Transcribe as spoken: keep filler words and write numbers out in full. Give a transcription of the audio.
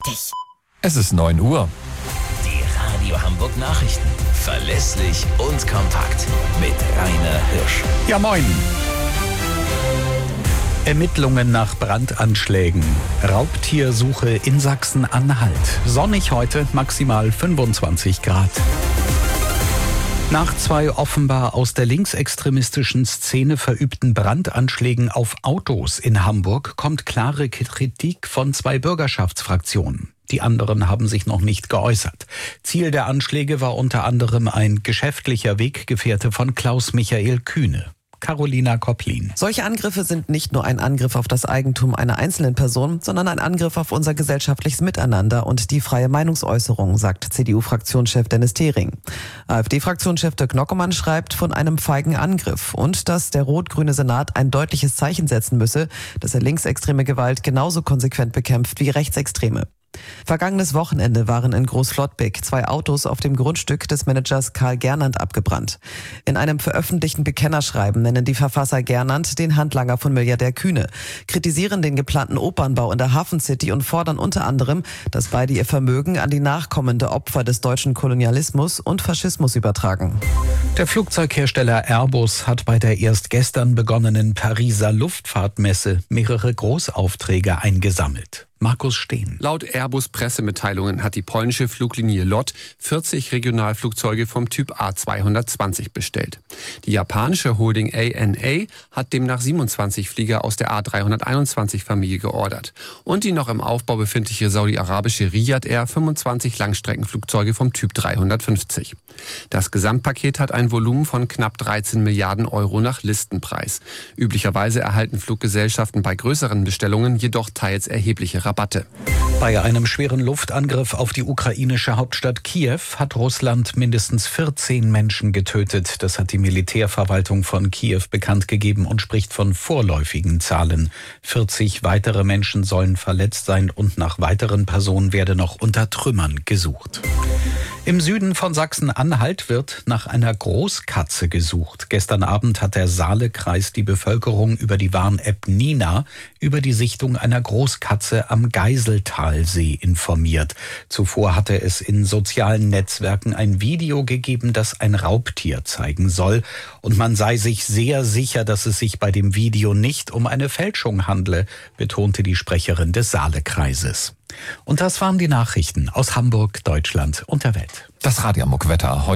fertig. Es ist neun Uhr. Die Radio Hamburg Nachrichten. Verlässlich und kompakt. Mit Rainer Hirsch. Ja, moin. Ermittlungen nach Brandanschlägen. Raubtiersuche in Sachsen-Anhalt. Sonnig heute, maximal fünfundzwanzig Grad. Nach zwei offenbar aus der linksextremistischen Szene verübten Brandanschlägen auf Autos in Hamburg kommt klare Kritik von zwei Bürgerschaftsfraktionen. Die anderen haben sich noch nicht geäußert. Ziel der Anschläge war unter anderem ein geschäftlicher Weggefährte von Klaus Michael Kühne. Carolina Kopplin. Solche Angriffe sind nicht nur ein Angriff auf das Eigentum einer einzelnen Person, sondern ein Angriff auf unser gesellschaftliches Miteinander und die freie Meinungsäußerung, sagt C D U-Fraktionschef Dennis Thering. AfD-Fraktionschef Dirk Nockemann schreibt von einem feigen Angriff und dass der rot-grüne Senat ein deutliches Zeichen setzen müsse, dass er linksextreme Gewalt genauso konsequent bekämpft wie rechtsextreme. Vergangenes Wochenende waren in Großflottbek zwei Autos auf dem Grundstück des Managers Karl Gernandt abgebrannt. In einem veröffentlichten Bekennerschreiben nennen die Verfasser Gernandt den Handlanger von Milliardär Kühne, kritisieren den geplanten Opernbau in der Hafen City und fordern unter anderem, dass beide ihr Vermögen an die Nachkommen der Opfer des deutschen Kolonialismus und Faschismus übertragen. Der Flugzeughersteller Airbus hat bei der erst gestern begonnenen Pariser Luftfahrtmesse mehrere Großaufträge eingesammelt. Markus Steen. Laut Airbus-Pressemitteilungen hat die polnische Fluglinie L O T vierzig Regionalflugzeuge vom Typ A zweihundertzwanzig bestellt. Die japanische Holding A N A hat demnach siebenundzwanzig Flieger aus der A dreihunderteinundzwanzig-Familie geordert. Und die noch im Aufbau befindliche saudi-arabische Riyadh Air fünfundzwanzig Langstreckenflugzeuge vom Typ dreihundertfünfzig. Das Gesamtpaket hat ein Volumen von knapp dreizehn Milliarden Euro nach Listenpreis. Üblicherweise erhalten Fluggesellschaften bei größeren Bestellungen jedoch teils erhebliche Rabatte. Bei einem schweren Luftangriff auf die ukrainische Hauptstadt Kiew hat Russland mindestens vierzehn Menschen getötet. Das hat die Militärverwaltung von Kiew bekannt gegeben und spricht von vorläufigen Zahlen. vierzig weitere Menschen sollen verletzt sein und nach weiteren Personen werde noch unter Trümmern gesucht. Im Süden von Sachsen-Anhalt wird nach einer Großkatze gesucht. Gestern Abend hat der Saale-Kreis die Bevölkerung über die Warn-App Nina über die Sichtung einer Großkatze am Geiseltalsee informiert. Zuvor hatte es in sozialen Netzwerken ein Video gegeben, das ein Raubtier zeigen soll. Und man sei sich sehr sicher, dass es sich bei dem Video nicht um eine Fälschung handle, betonte die Sprecherin des Saale-Kreises. Und das waren die Nachrichten aus Hamburg, Deutschland und der Welt. Das Radio Hamburg Wetter heute.